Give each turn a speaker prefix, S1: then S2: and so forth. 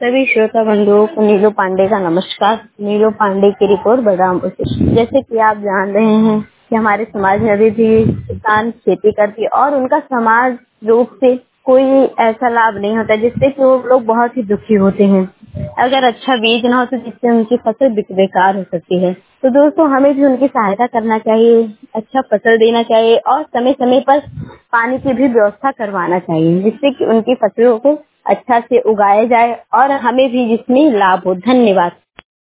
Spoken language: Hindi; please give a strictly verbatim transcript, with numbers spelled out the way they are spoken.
S1: सभी श्रोता बंधुओं को नीलू पांडे का नमस्कार। नीलू पांडे की रिपोर्ट बलरामपुर से। जैसे कि आप जान रहे हैं कि हमारे समाज में अभी भी किसान खेती करती है और उनका समाज रूप से कोई ऐसा लाभ नहीं होता जिससे कि वो लोग बहुत ही दुखी होते हैं। अगर अच्छा बीज ना हो तो जिससे उनकी फसल बेकार हो सकती है। तो दोस्तों हमें भी उनकी सहायता करना चाहिए, अच्छा फसल देना चाहिए और समय समय पर पानी की भी व्यवस्था करवाना चाहिए जिससे कि उनकी फसलों को अच्छा से उगाया जाए और हमें भी जिसमें लाभ हो। धन्यवाद।